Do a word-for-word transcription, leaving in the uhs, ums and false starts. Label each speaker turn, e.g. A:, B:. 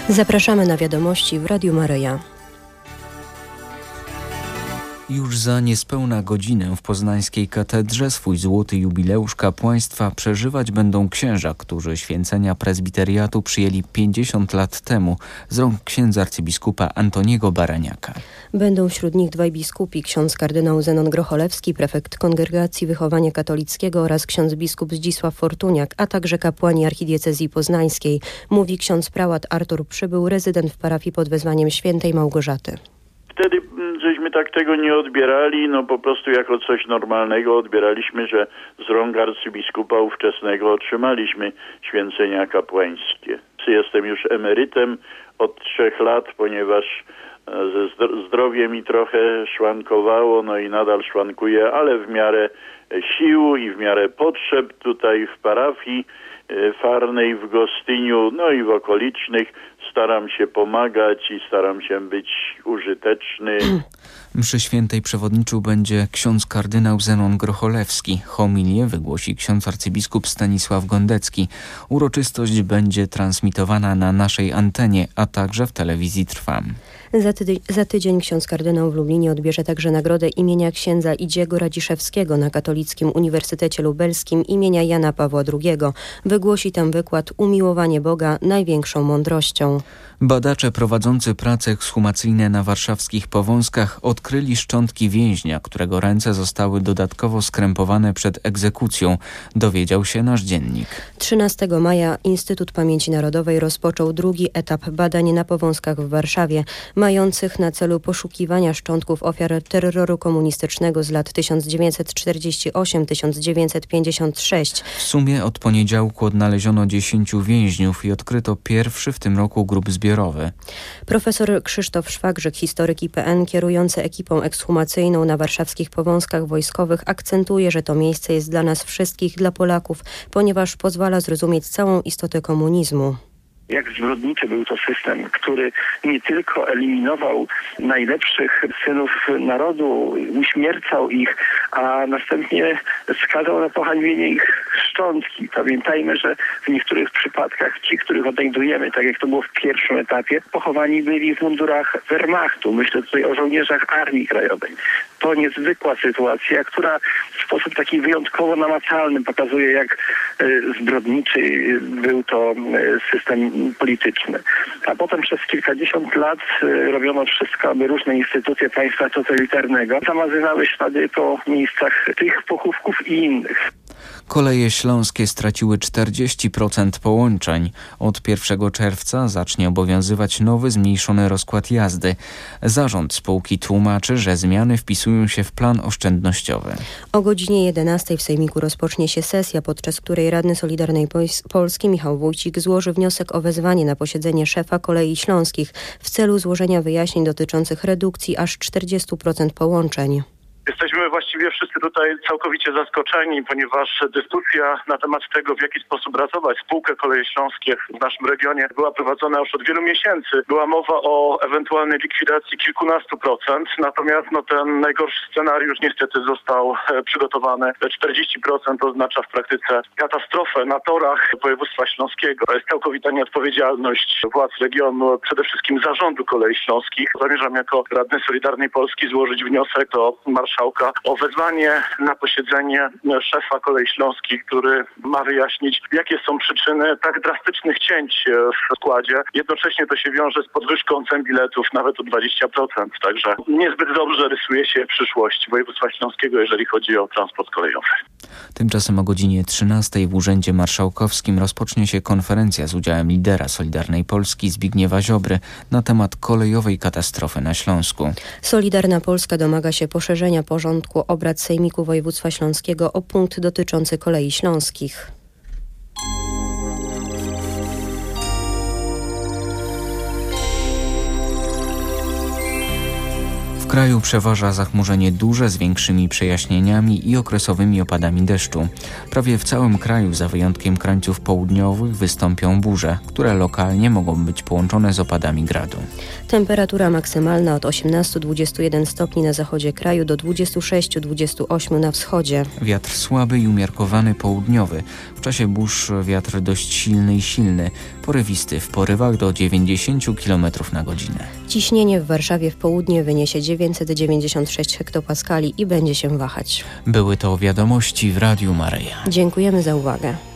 A: Zapraszamy na wiadomości w Radiu Maryja.
B: Już za niespełna godzinę w poznańskiej katedrze swój złoty jubileusz kapłaństwa przeżywać będą księża, którzy święcenia prezbiteriatu przyjęli pięćdziesiąt lat temu z rąk księdza arcybiskupa Antoniego Baraniaka.
A: Będą wśród nich dwaj biskupi, ksiądz kardynał Zenon Grocholewski, prefekt Kongregacji Wychowania Katolickiego oraz ksiądz biskup Zdzisław Fortuniak, a także kapłani archidiecezji poznańskiej, mówi ksiądz prałat Artur Przybył, rezydent w parafii pod wezwaniem świętej Małgorzaty.
C: Wtedy żeśmy tak tego nie odbierali, no po prostu jako coś normalnego odbieraliśmy, że z rąk arcybiskupa ówczesnego otrzymaliśmy święcenia kapłańskie. Jestem już emerytem od trzech lat, ponieważ ze zdrowiem mi trochę szwankowało, no i nadal szwankuje, ale w miarę sił i w miarę potrzeb tutaj w parafii Farnej, w Gostyniu, no i w okolicznych staram się pomagać i staram się być użyteczny.
B: Mszy świętej przewodniczył będzie ksiądz kardynał Zenon Grocholewski. Homilię wygłosi ksiądz arcybiskup Stanisław Gondecki. Uroczystość będzie transmitowana na naszej antenie, a także w telewizji Trwam.
A: Za, tydzień, za tydzień ksiądz kardynał w Lublinie odbierze także nagrodę imienia księdza Idziego Radziszewskiego na Katolickim Uniwersytecie Lubelskim imienia Jana Pawła drugiego. Wygłosi tam wykład Umiłowanie Boga największą mądrością.
B: Badacze prowadzący prace ekshumacyjne na warszawskich Powązkach odkryli szczątki więźnia, którego ręce zostały dodatkowo skrępowane przed egzekucją, dowiedział się nasz dziennik.
A: trzynastego maja Instytut Pamięci Narodowej rozpoczął drugi etap badań na Powązkach w Warszawie, mających na celu poszukiwania szczątków ofiar terroru komunistycznego z lat tysiąc dziewięćset czterdziesty ósmy do tysiąc dziewięćset pięćdziesiątego szóstego.
B: W sumie od poniedziałku odnaleziono dziesięciu więźniów i odkryto pierwszy w tym roku grób zbiorowy.
A: Profesor Krzysztof Szwagrzyk, historyk I P N, kierujący ekipą ekshumacyjną na warszawskich Powązkach Wojskowych, akcentuje, że to miejsce jest dla nas wszystkich, dla Polaków, ponieważ pozwala zrozumieć całą istotę komunizmu.
D: Jak zbrodniczy był to system, który nie tylko eliminował najlepszych synów narodu, uśmiercał ich, a następnie skazał na pohańbienie ich szczątki. Pamiętajmy, że w niektórych przypadkach ci, których odnajdujemy, tak jak to było w pierwszym etapie, pochowani byli w mundurach Wehrmachtu. Myślę tutaj o żołnierzach Armii Krajowej. To niezwykła sytuacja, która w sposób taki wyjątkowo namacalny pokazuje, jak zbrodniczy był to system polityczny. A potem przez kilkadziesiąt lat robiono wszystko, aby różne instytucje państwa totalitarnego zamazywały ślady po miejscach tych pochówków i innych.
B: Koleje śląskie straciły czterdzieści procent połączeń. Od pierwszego czerwca zacznie obowiązywać nowy, zmniejszony rozkład jazdy. Zarząd spółki tłumaczy, że zmiany wpisują się w plan oszczędnościowy.
A: O godzinie jedenastej w Sejmiku rozpocznie się sesja, podczas której radny Solidarnej Polski Michał Wójcik złoży wniosek o wezwanie na posiedzenie szefa Kolei Śląskich w celu złożenia wyjaśnień dotyczących redukcji aż czterdziestu procent połączeń.
E: Jesteśmy właściwie wszyscy tutaj całkowicie zaskoczeni, ponieważ dyskusja na temat tego, w jaki sposób ratować spółkę Koleje Śląskie w naszym regionie była prowadzona już od wielu miesięcy. Była mowa o ewentualnej likwidacji kilkunastu procent, natomiast no, ten najgorszy scenariusz niestety został przygotowany. czterdzieści procent oznacza w praktyce katastrofę na torach województwa śląskiego. To jest całkowita nieodpowiedzialność władz regionu, przede wszystkim zarządu Kolei Śląskich. Zamierzam jako radny Solidarnej Polski złożyć wniosek do marszałka o wezwanie na posiedzenie szefa Kolei Śląskich, który ma wyjaśnić, jakie są przyczyny tak drastycznych cięć w składzie. Jednocześnie to się wiąże z podwyżką cen biletów nawet o dwadzieścia procent. Także niezbyt dobrze rysuje się przyszłość województwa śląskiego, jeżeli chodzi o transport kolejowy.
B: Tymczasem o godzinie trzynastej w Urzędzie Marszałkowskim rozpocznie się konferencja z udziałem lidera Solidarnej Polski Zbigniewa Ziobry na temat kolejowej katastrofy na Śląsku.
A: Solidarna Polska domaga się poszerzenia porządku obrad Sejmiku Województwa Śląskiego o punkt dotyczący Kolei Śląskich.
B: W kraju przeważa zachmurzenie duże z większymi przejaśnieniami i okresowymi opadami deszczu. Prawie w całym kraju, za wyjątkiem krańców południowych, wystąpią burze, które lokalnie mogą być połączone z opadami gradu.
A: Temperatura maksymalna od osiemnastu do dwudziestu jeden stopni na zachodzie kraju do dwudziestu sześciu do dwudziestu ośmiu na wschodzie.
B: Wiatr słaby i umiarkowany południowy. W czasie burz wiatr dość silny i silny. porywisty w porywach do dziewięćdziesiąt kilometrów na godzinę.
A: Ciśnienie w Warszawie w południe wyniesie dziewięćset dziewięćdziesiąt sześć hektopaskali i będzie się wahać.
B: Były to wiadomości w Radiu Maryja.
A: Dziękujemy za uwagę.